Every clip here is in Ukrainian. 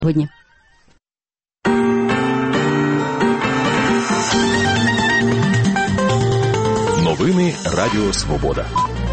сьогодні. Новини Радіо Свобода.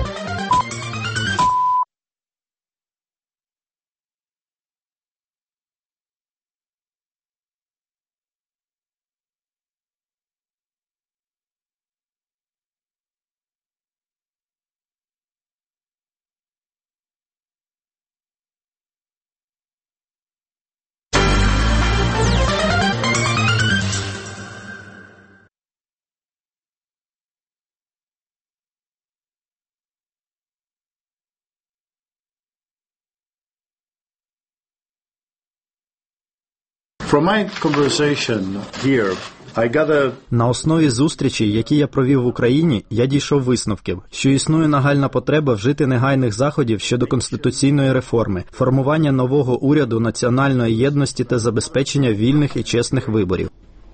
From my conversation here, I gather... На основі зустрічей, які я провів в Україні, я дійшов висновків, що існує нагальна потреба вжити негайних заходів щодо конституційної реформи, формування нового уряду національної єдності та забезпечення вільних і чесних виборів.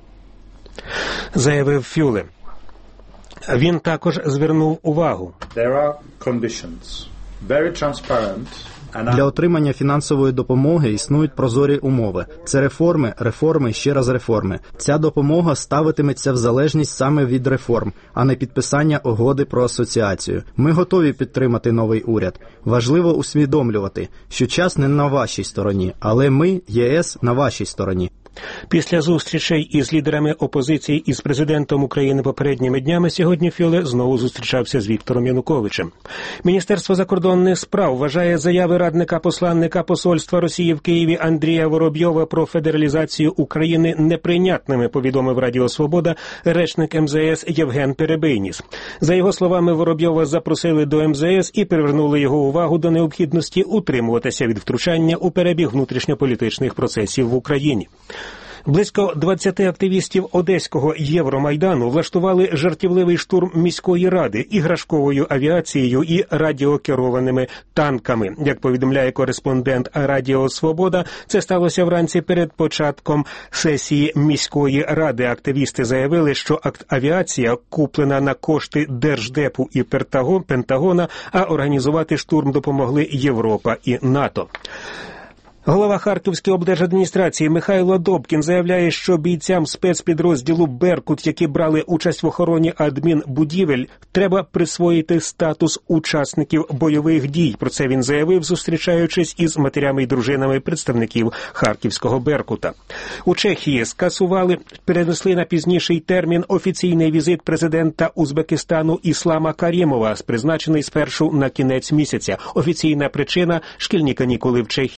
Заявив Фюле. Він також звернув увагу. There are conditions, very transparent. Для отримання фінансової допомоги існують прозорі умови. Це реформи, реформи і ще раз реформи. Ця допомога ставитиметься в залежність саме від реформ, а не підписання угоди про асоціацію. Ми готові підтримати новий уряд. Важливо усвідомлювати, що час не на вашій стороні, але ми, ЄС, на вашій стороні. Після зустрічей із лідерами опозиції і з президентом України попередніми днями сьогодні Фюле знову зустрічався з Віктором Януковичем. Міністерство закордонних справ вважає заяви радника-посланника посольства Росії в Києві Андрія Воробйова про федералізацію України неприйнятними, повідомив Радіо Свобода речник МЗС Євген Перебийніс. За його словами, Воробйова запросили до МЗС і привернули його увагу до необхідності утримуватися від втручання у перебіг внутрішньополітичних процесів в Україні. Близько 20 активістів Одеського Євромайдану влаштували жартівливий штурм міської ради іграшковою авіацією і радіокерованими танками. Як повідомляє кореспондент Радіо Свобода, це сталося вранці перед початком сесії міської ради. Активісти заявили, що авіація куплена на кошти Держдепу і Пентагона, а організувати штурм допомогли Європа і НАТО. Голова Харківської облдержадміністрації Михайло Добкін заявляє, що бійцям спецпідрозділу «Беркут», які брали участь в охороні адмінбудівель, треба присвоїти статус учасників бойових дій. Про це він заявив, зустрічаючись із матерями і дружинами представників Харківського «Беркута». У Чехії перенесли на пізніший термін офіційний візит президента Узбекистану Іслама Карімова, призначений спершу на кінець місяця. Офіційна причина – шкільні канікули в Чехії.